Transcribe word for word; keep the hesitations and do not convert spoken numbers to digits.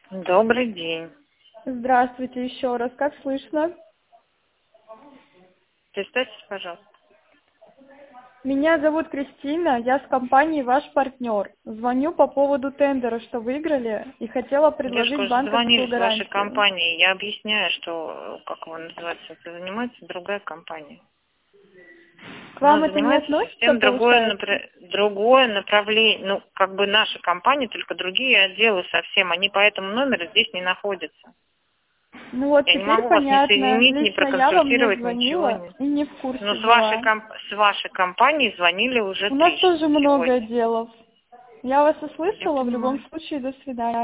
Добрый день. Здравствуйте еще раз. Как слышно? Представьтесь, пожалуйста. Меня зовут Кристина, я с компанией «Ваш партнер». Звоню по поводу тендера, что выиграли, и хотела Девушка, предложить уже звонили банковскую с вашей гарантию. компании. Я объясняю, что, как его называется, это занимается другая компания. К Она вам это не занимается относится, совсем другое, получается? напра- другое направление. Ну, как бы наша компания, только другие отделы совсем. Они по этому номеру здесь не находятся. Ну вот Я не теперь могу вас ни понятно. соединить, ни Лично я вам не проконсультировать, ничего звонила нет. и не в Но курсе с вашей, была. комп- с вашей компанией звонили уже У нас три тоже много сегодня. отделов. Я вас Я услышала, в любом понимаю. случае, до свидания.